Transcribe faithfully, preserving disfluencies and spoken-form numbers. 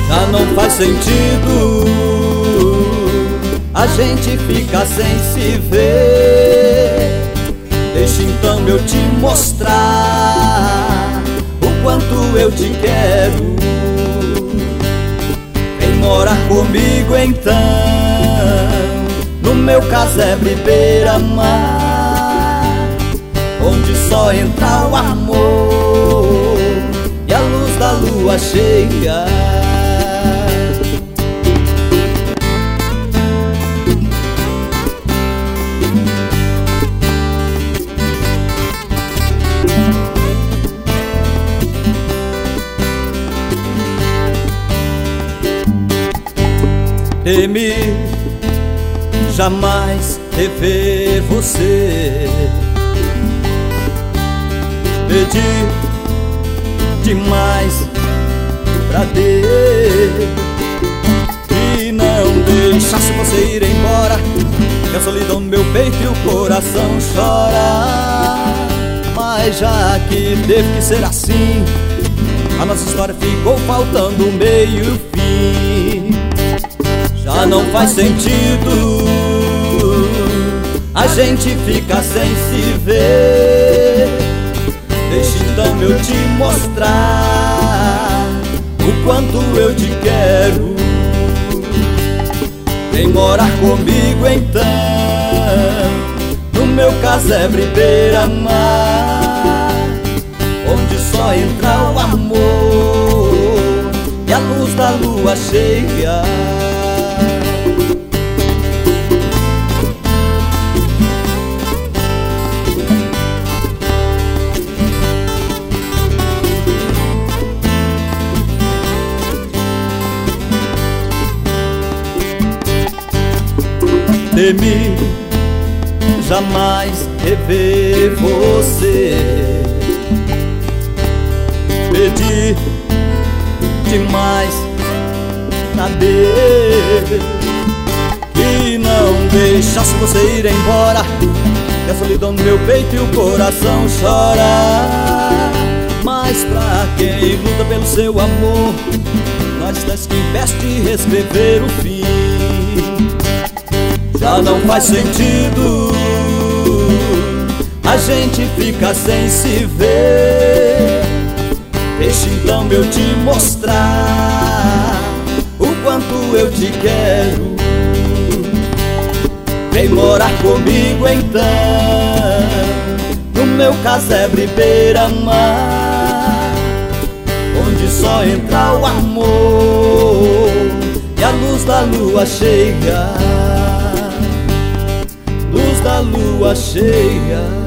Já não faz sentido, a gente fica sem se ver. Deixa então eu te mostrar o quanto eu te quero. Vem morar comigo então, no meu casebre beira-mar, onde só entra o amor e a luz da lua cheia. Temi jamais rever você, pedi demais pra Deus que não deixasse você ir embora, que a solidão no meu peito e o coração chora. Mas já que teve que ser assim, a nossa história ficou faltando meio fim. Já não faz sentido, a gente fica sem se ver. Deixa então eu te mostrar o quanto eu te quero. Vem morar comigo então, no meu casebre beira-mar, onde só entra o amor e a luz da lua cheia. Temi jamais rever você, pedi demais pra Deus que não deixasse você ir embora, que a solidão no meu peito e o coração chora. Mas pra quem luta pelo seu amor, nós estamos que investe em reescrever o fim. Já não faz sentido, a gente fica sem se ver. Deixa então eu te mostrar o quanto eu te quero. Vem morar comigo então, no meu casebre beira-mar, onde só entra o amor e a luz da lua cheia. Luz da lua cheia.